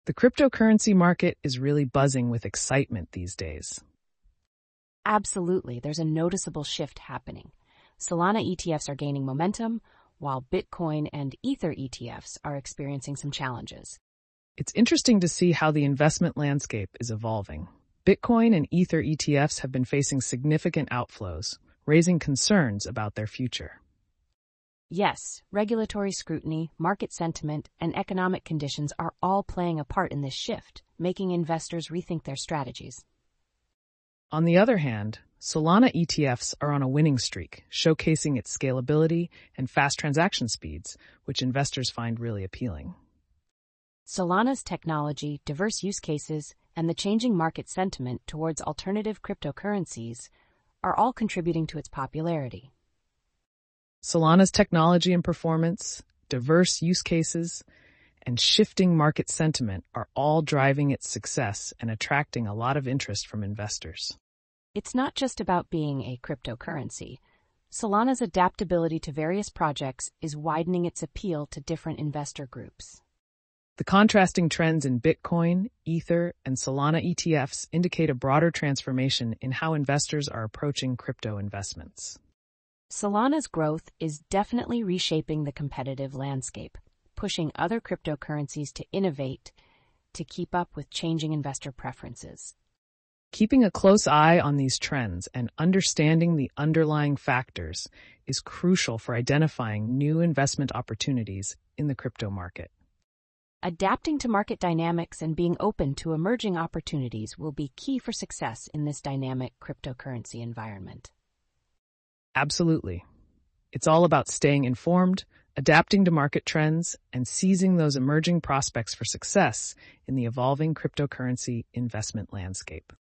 The cryptocurrency market is really buzzing with excitement these days. Absolutely, there's a noticeable shift happening. Solana ETFs are gaining momentum, while Bitcoin and Ether ETFs are experiencing some challenges. It's interesting to see how the investment landscape is evolving. Bitcoin and Ether ETFs have been facing significant outflows, raising concerns about their future. Yes, regulatory scrutiny, market sentiment, and economic conditions are all playing a part in this shift, making investors rethink their strategies. On the other hand, Solana ETFs are on a winning streak, showcasing its scalability and fast transaction speeds, which investors find really appealing. Solana's technology, diverse use cases, and the changing market sentiment towards alternative cryptocurrencies are all contributing to its popularity. Solana's technology and performance, diverse use cases, and shifting market sentiment are all driving its success and attracting a lot of interest from investors. It's not just about being a cryptocurrency. Solana's adaptability to various projects is widening its appeal to different investor groups. The contrasting trends in Bitcoin, Ether, and Solana ETFs indicate a broader transformation in how investors are approaching crypto investments. Solana's growth is definitely reshaping the competitive landscape, pushing other cryptocurrencies to innovate to keep up with changing investor preferences. Keeping a close eye on these trends and understanding the underlying factors is crucial for identifying new investment opportunities in the crypto market. Adapting to market dynamics and being open to emerging opportunities will be key for success in this dynamic cryptocurrency environment. Absolutely. It's all about staying informed, adapting to market trends, and seizing those emerging prospects for success in the evolving cryptocurrency investment landscape.